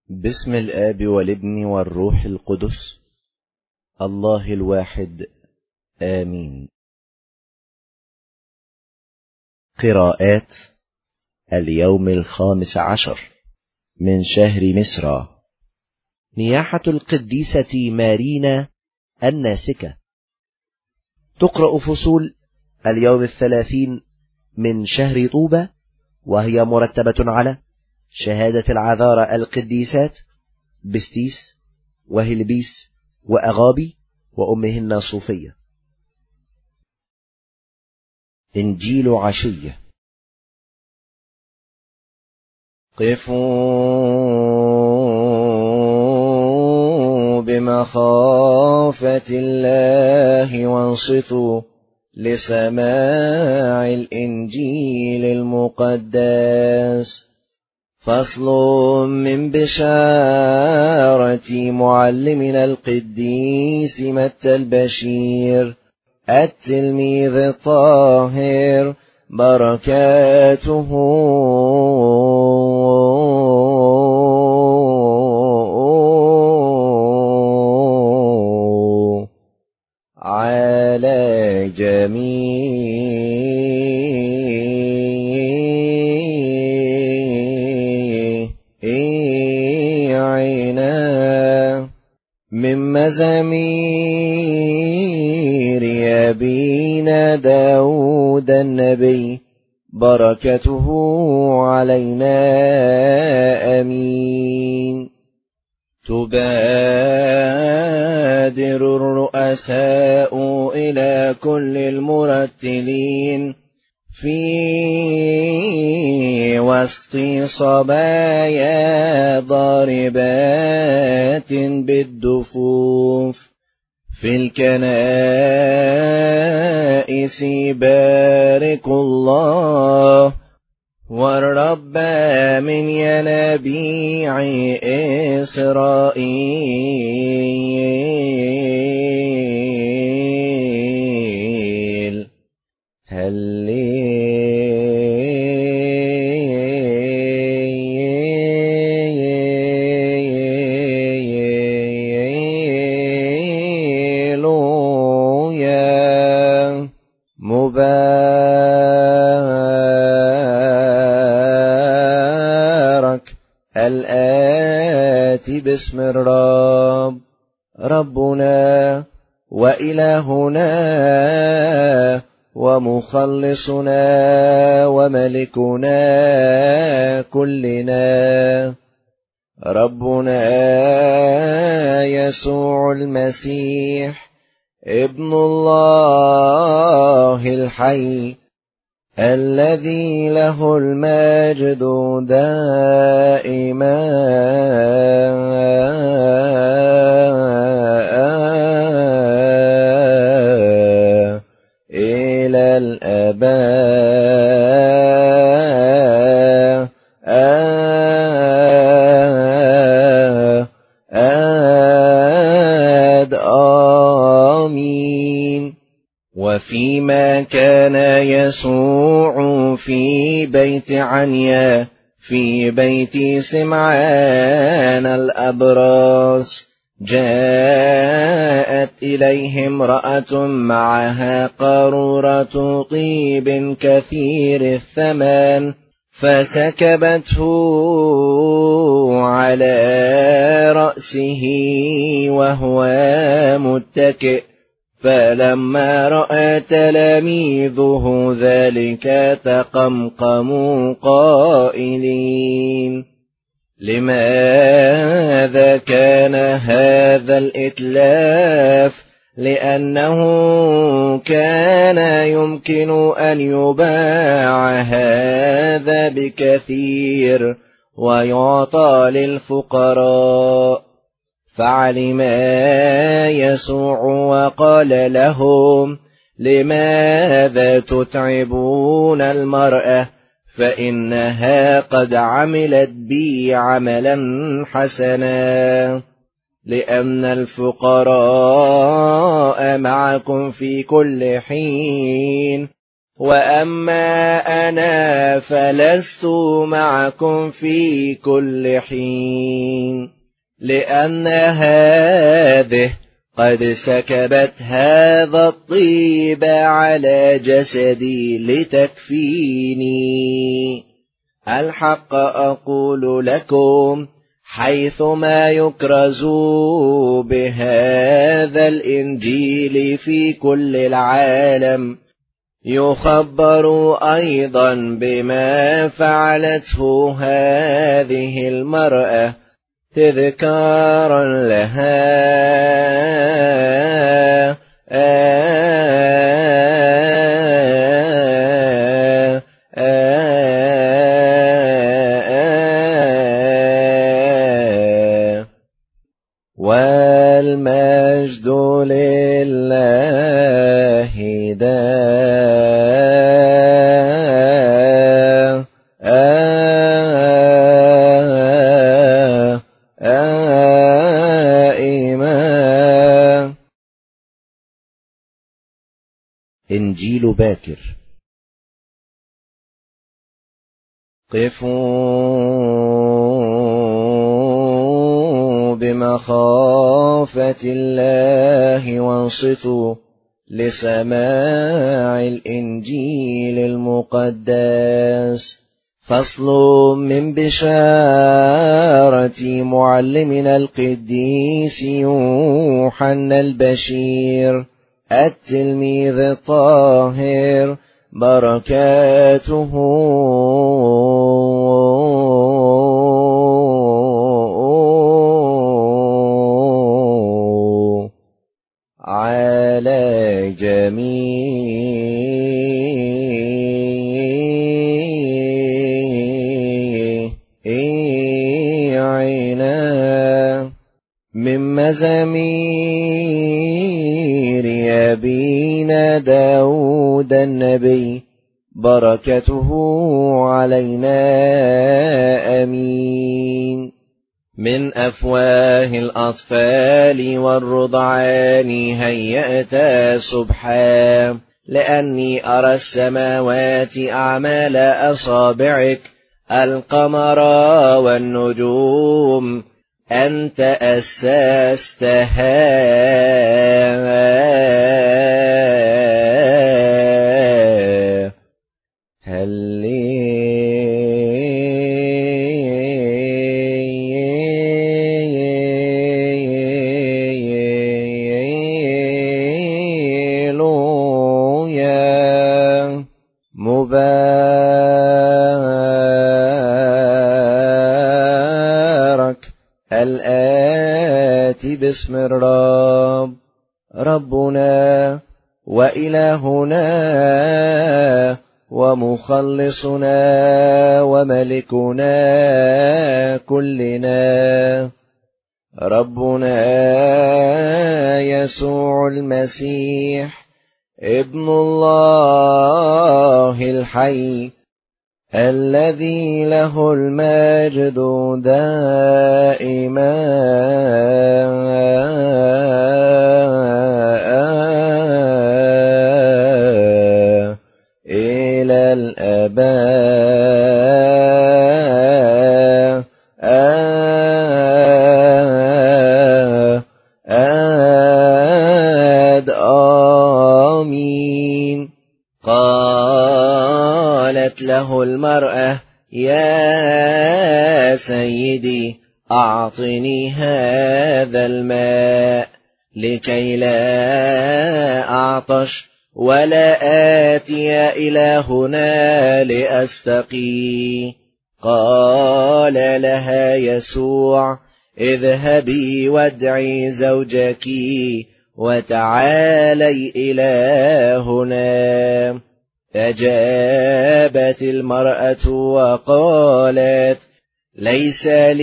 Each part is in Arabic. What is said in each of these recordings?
باسم الآب والابن والروح القدس الله الواحد آمين. قراءات اليوم 15 من شهر مصر. نياحة القديسة مارينا الناسكة. تقرأ فصول اليوم 30 من شهر طوبى، وهي مرتبة على شهادة العذارى القديسات بستيس وهلبيس وأغابي وأمهن صوفية. إنجيل عشية. قفوا بمخافة الله وانصتوا لسماع الإنجيل المقدس. فصل من بشارة معلمنا القديس متى البشير التلميذ الطاهر، بركاته على جميعنا. من مزامير أبينا داود النبي، بركته علينا آمين. تبادر الرؤساء إلى كل المرتلين في وسط صبايا ضاربات بالدفوف في الكنائس، باركوا الله والرب من ينابيع إسرائيل. هللويا. مبارك الآتي باسم الرب، ربنا وإلهنا ومخلصنا وملكنا كلنا، ربنا يسوع المسيح ابن الله الحي، الذي له المجد دائما إلى الآباء آمين. وفيما كان يسوع في بيت عنيا في بيت سمعان الأبرص، جاءت إليه امرأة معها قارورة طيب كثير الثمن، فسكبته على رأسه وهو متكئ. فلما رأى تلاميذه ذلك تقمقموا قائلين: لماذا كان هذا الإتلاف؟ لأنه كان يمكن أن يباع هذا بكثير ويعطى للفقراء. فعلم يسوع وقال لهم: لماذا تتعبون المرأة؟ فإنها قد عملت بي عملا حسنا، لأن الفقراء معكم في كل حين، وأما أنا فلست معكم في كل حين، لأن هذه قد سكبت هذا الطيب على جسدي لتكفيني. الحق أقول لكم، حيثما يكرز بهذا الإنجيل في كل العالم، يخبر أيضا بما فعلته هذه المرأة تذكارا لها. والمجد لله دائما. إنجيل باكر. قفوا بمخافة الله وانصتوا لسماع الإنجيل المقدس. فصل من بشارة معلمنا القديس يوحنا البشير التلميذ الطاهر، بركاته على جميعنا. من مزامير أبينا داود النبي، بركته علينا آمين. من أفواه الأطفال والرضعان هيأت سبحا، لأني أرى السماوات أعمال أصابعك، القمر والنجوم أنت أسستها. هللويا. مبارك الآتي باسم الرب، ربنا وإلهنا ومخلصنا وملكنا كلنا، ربنا يسوع المسيح ابن الله الحي، الذي له المجد دائما إلى الآباء. آمين. قالت له المرأة: يا سيدي، أعطني هذا الماء لكي لا أعطش ولا آتي إلى هنا لأستقي. قال لها يسوع: اذهبي وادعي زوجك وتعالي إلى هنا. أجابت المرأة وقالت: ليس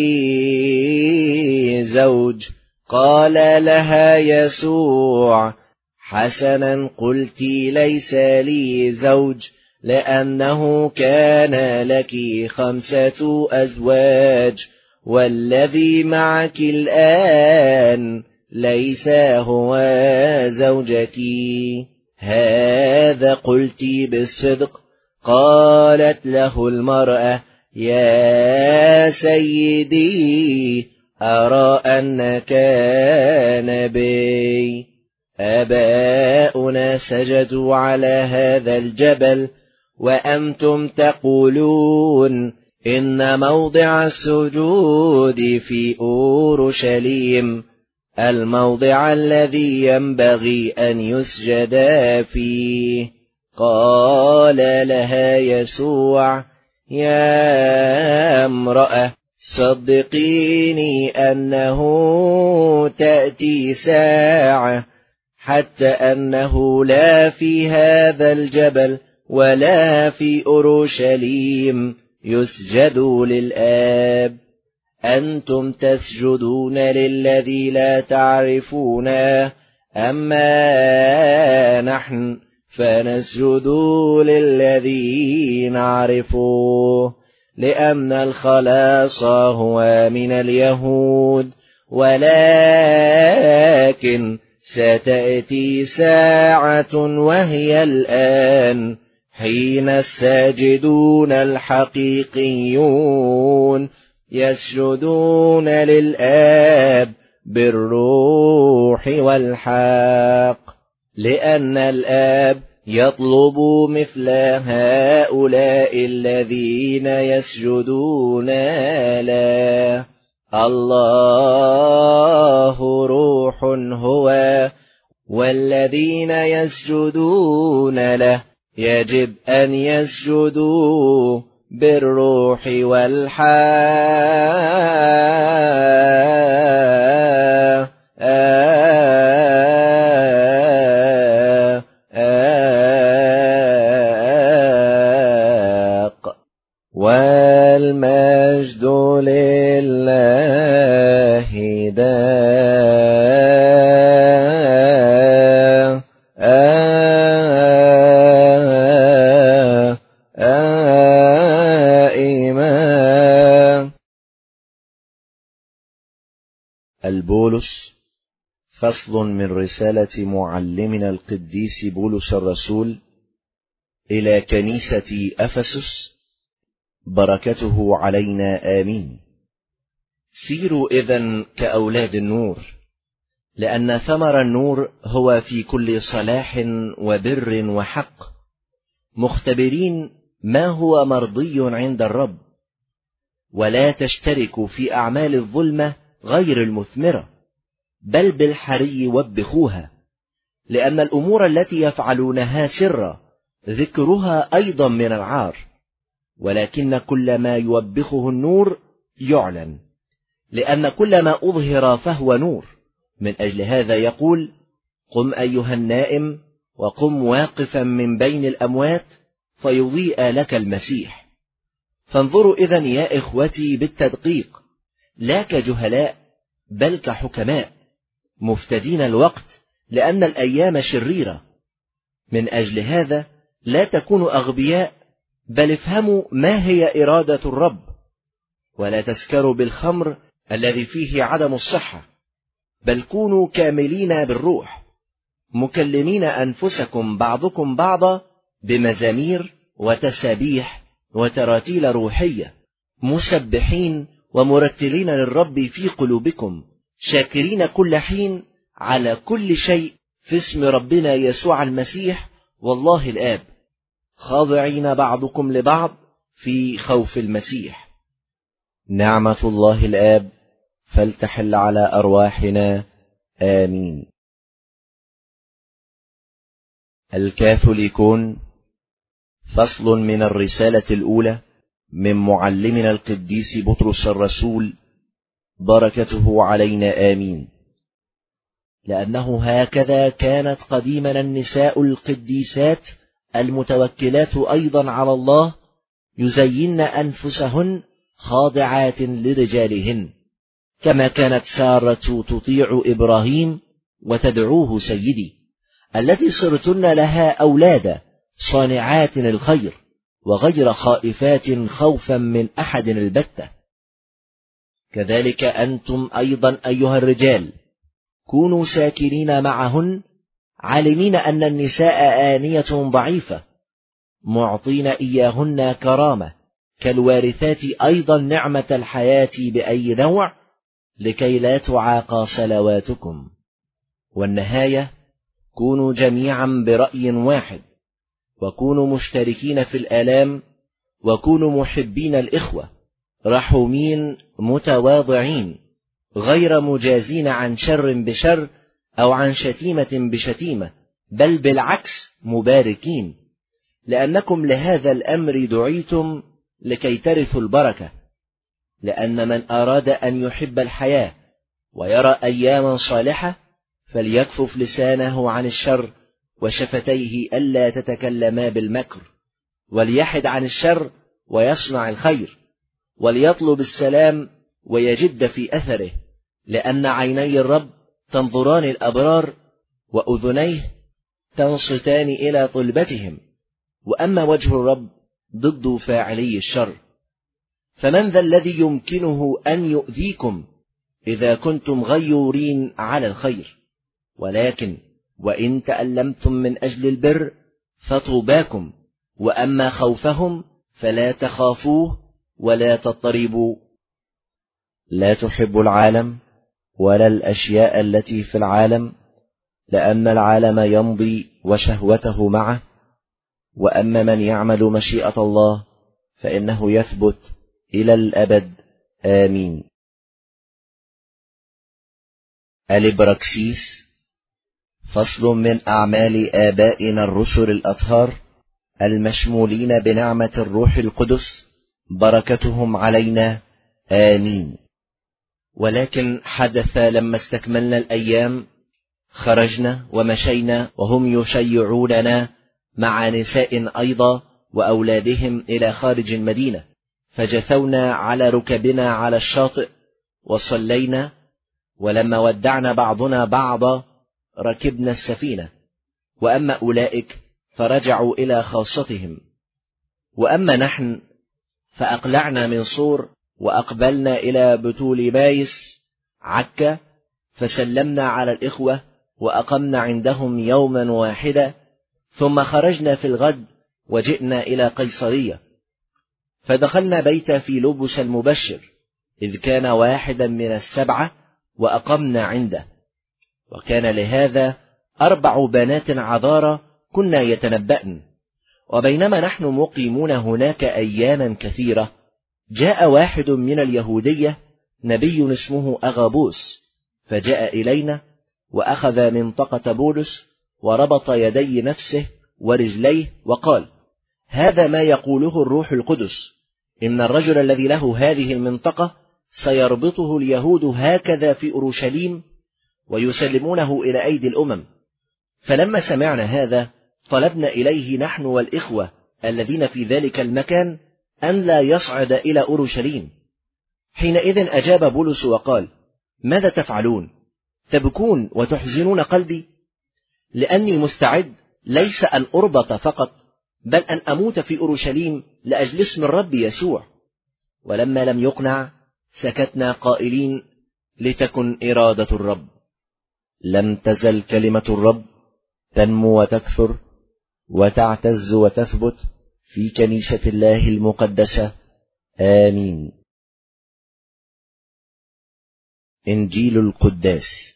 لي زوج. قال لها يسوع: حسنا قلت ليس لي زوج، لأنه كان لك 5 أزواج، والذي معك الآن ليس هو زوجك. هذا قلت بالصدق، قالت له المرأة: يا سيدي، أرى أنك نبي. آباؤنا سجدوا على هذا الجبل، وأنتم تقولون إن موضع السجود في أورشليم، الموضع الذي ينبغي أن يسجد فيه. قال لها يسوع: يا امرأة، صدقيني أنه تأتي ساعة حتى أنه لا في هذا الجبل ولا في أورشليم يسجد للآب. أنتم تسجدون للذي لا تعرفون، أما نحن فنسجد للذي نعرفه، لأن الخلاص هو من اليهود. ولكن ستأتي ساعة، وهي الآن، حين الساجدون الحقيقيون يسجدون للآب بالروح والحق، لأن الآب يطلب مثل هؤلاء الذين يسجدون له. الله روح هو، والذين يسجدون له يجب أن يسجدوا بالروح والحق. والمجد لله دائما. البولس، فصل من رسالة معلمنا القديس بولس الرسول إلى كنيسة أفسس، بركته علينا آمين. سيروا إذن كأولاد النور، لأن ثمر النور هو في كل صلاح وبر وحق، مختبرين ما هو مرضي عند الرب، ولا تشتركوا في أعمال الظلمة غير المثمرة، بل بالحري وبخوها، لأن الأمور التي يفعلونها سرا ذكرها أيضا من العار، ولكن كل ما يوبخه النور يعلن، لأن كل ما أظهر فهو نور. من أجل هذا يقول: قم أيها النائم، وقم واقفا من بين الأموات، فيضيء لك المسيح. فانظروا إذن يا إخوتي بالتدقيق، لا كجهلاء بل كحكماء، مفتدين الوقت، لأن الأيام شريرة. من أجل هذا لا تكونوا أغبياء، بل افهموا ما هي إرادة الرب، ولا تسكروا بالخمر الذي فيه عدم الصحة، بل كونوا كاملين بالروح، مكلمين أنفسكم بعضكم بعضا بمزامير وتسابيح وتراتيل روحية، مسبحين ومرتلين للرب في قلوبكم، شاكرين كل حين على كل شيء في اسم ربنا يسوع المسيح والله الآب، خاضعين بعضكم لبعض في خوف المسيح. نعمة الله الآب فلتحل على أرواحنا آمين. الكاثوليكون، فصل من الرسالة الأولى من معلمنا القديس بطرس الرسول، بركته علينا آمين. لأنه هكذا كانت قديما النساء القديسات المتوكلات أيضا على الله يزين أنفسهن خاضعات لرجالهن، كما كانت سارة تطيع إبراهيم وتدعوه سيدي، التي صرتن لها أولادا صانعات الخير، وغير خائفات خوفا من أحد البتة. كذلك أنتم أيضا أيها الرجال كونوا ساكنين معهن، عالمين أن النساء آنية ضعيفة، معطين إياهن كرامة كالوارثات أيضا نعمة الحياة بأي نوع، لكي لا تعاقى صلواتكم. والنهاية: كونوا جميعا برأي واحد، وكونوا مشتركين في الآلام، وكونوا محبين الإخوة، رحومين متواضعين، غير مجازين عن شر بشر أو عن شتيمة بشتيمة، بل بالعكس مباركين، لأنكم لهذا الأمر دعيتم لكي ترثوا البركة. لأن من أراد أن يحب الحياة ويرى أياما صالحة فليكفف لسانه عن الشر وشفتيه ألا تتكلما بالمكر، وليحد عن الشر ويصنع الخير، وليطلب السلام ويجد في أثره، لأن عيني الرب تنظران الأبرار، وأذنيه تنصتان إلى طلبتهم، وأما وجه الرب ضد فاعلي الشر. فمن ذا الذي يمكنه أن يؤذيكم إذا كنتم غيورين على الخير؟ ولكن وإن تألمتم من أجل البر فطوباكم، وأما خوفهم فلا تخافوه ولا تضطربوا. لا تحب العالم ولا الأشياء التي في العالم، لأن العالم يمضي وشهوته معه، وأما من يعمل مشيئة الله فإنه يثبت إلى الأبد. آمين. الإبراكسيس. فصل من أعمال آبائنا الرسل الأطهار المشمولين بنعمة الروح القدس، بركتهم علينا. آمين. ولكن حدث لما استكملنا الأيام خرجنا ومشينا وهم يشيعوننا مع نساء أيضا وأولادهم إلى خارج المدينة، فجثونا على ركبنا على الشاطئ وصلينا، ولما ودعنا بعضنا بعضا ركبنا السفينة. وأما أولئك فرجعوا إلى خاصتهم، وأما نحن فأقلعنا من صور وأقبلنا إلى بتوليمايس عكا، فسلمنا على الإخوة وأقمنا عندهم يوما واحدا، ثم خرجنا في الغد وجئنا إلى قيصرية، فدخلنا بيت فيلبس المبشر إذ كان واحدا من السبعة، وأقمنا عنده. وكان لهذا 4 بنات عذارى كنا يتنبأن. وبينما نحن مقيمون هناك أياما كثيرة، جاء واحد من اليهودية نبي اسمه أغابوس، فجاء إلينا وأخذ منطقة بولس وربط يدي نفسه ورجليه وقال: هذا ما يقوله الروح القدس، إن الرجل الذي له هذه المنطقة سيربطه اليهود هكذا في أورشليم ويسلمونه إلى أيدي الأمم. فلما سمعنا هذا طلبنا إليه نحن والإخوة الذين في ذلك المكان أن لا يصعد إلى أورشليم. حينئذ أجاب بولس وقال: ماذا تفعلون؟ تبكون وتحزنون قلبي؟ لأني مستعد ليس أن أربط فقط، بل أن أموت في أورشليم لأجل اسم الرب يسوع. ولما لم يقنع سكتنا قائلين: لتكن إرادة الرب. لم تزل كلمة الرب تنمو وتكثر وتعتز وتثبت في كنيسة الله المقدسة. آمين. إنجيل القداس.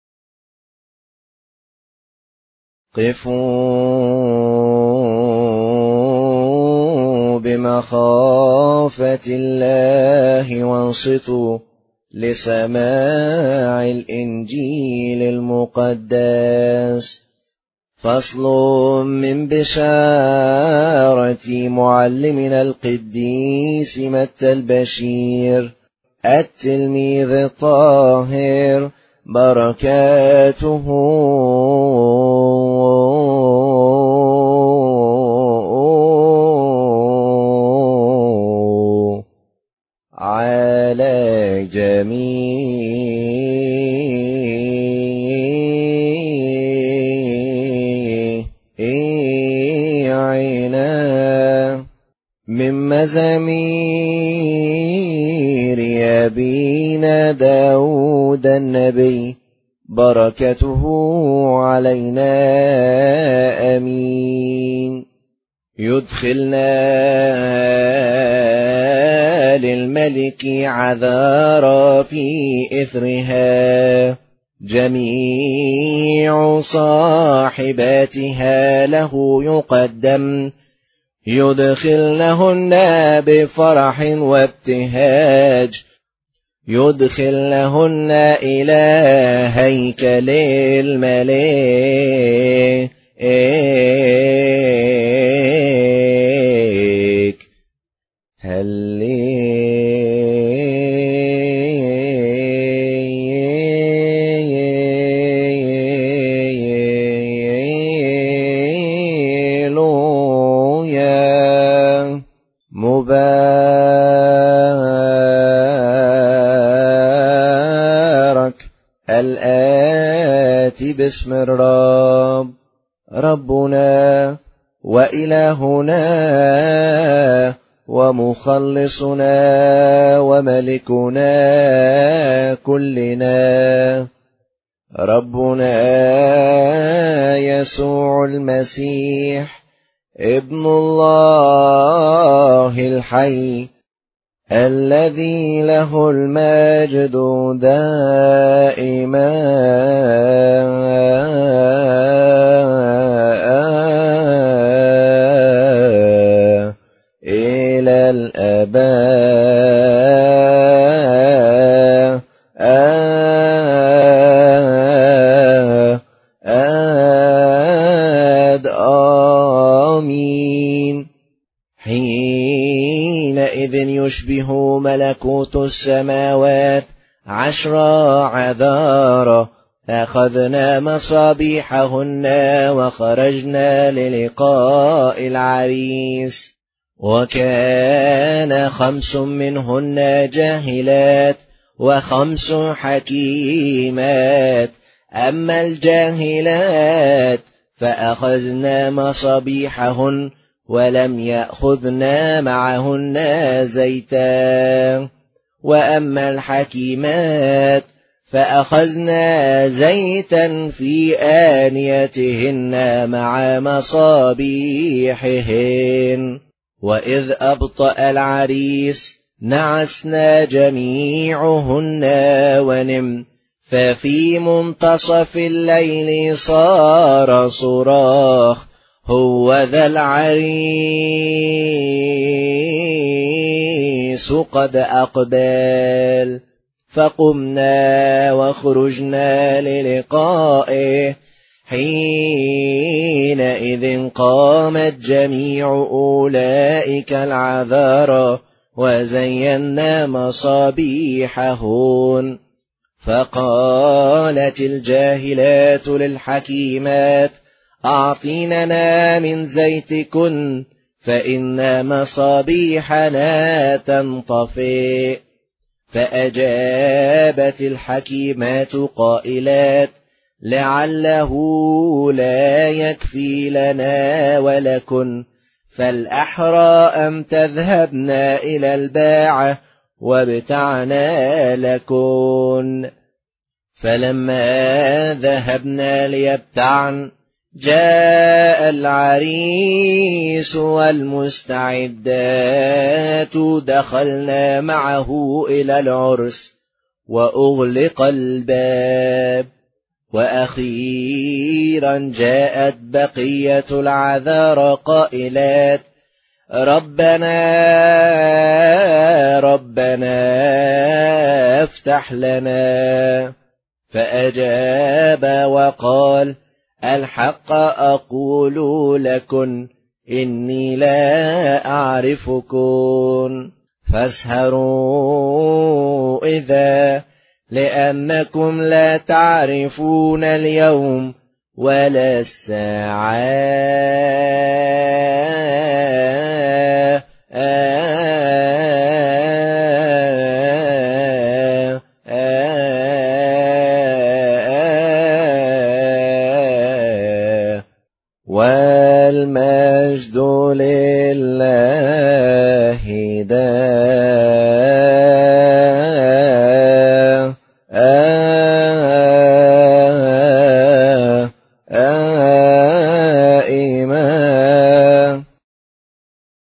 قفوا بمخافة الله وانصتوا لسماع الإنجيل المقدس. فصل من بشارة معلمنا القديس متى البشير التلميذ الطاهر، بركاته على جميعنا من مزامير أبينا داود النبي، بركته علينا. آمين. يدخلنا للملك عذارى في إثرها، جميع صاحباتها له يقدم، يدخلنهن بفرح وابتهاج، يدخلنهن إلى هيكل الملك. هللويا. مبارك الآتي باسم الرب، ربنا وإلهنا ومخلصنا وملكنا كلنا، ربنا يسوع المسيح ابن الله الحي، الذي له المجد دائما إلى الآباد. آمين. حينئذ يشبه ملكوت السماوات 10 عذارى، أخذنا مصابيحهن وخرجنا للقاء العريس، وكان 5 منهن جاهلات و5 حكيمات. أما الجاهلات فأخذنا مصابيحهن ولم يأخذنا معهن زيتا، وأما الحكيمات فأخذنا زيتا في آنيتهن مع مصابيحهن. وإذ أبطأ العريس نعسنا جميعهن ونم، ففي منتصف الليل صار صراخ، هو ذا العريس قد أقبل. فقمنا وخرجنا للقائه، حينئذ قامت جميع أولئك العذارى وزينا مصابيحهن. فقالت الجاهلات للحكيمات: أعطيننا من زيتكن، فإن مصابيحنا تنطفئ. فأجابت الحكيمات قائلات: لعله لا يكفي لنا ولكن، فالأحرى أن تذهبنا إلى الباعة وابتعنا لكن. فلما ذهبنا ليبتعن جاء العريس والمستعدات، دخلنا معه إلى العرس وأغلق الباب. وأخيرا جاءت بقية العذارى قائلات: ربنا ربنا افتح لنا. فأجاب وقال: الحق أقول لكم إني لا أعرفكم، فاسهروا إذا، لأنكم لا تعرفون اليوم ولا الساعة.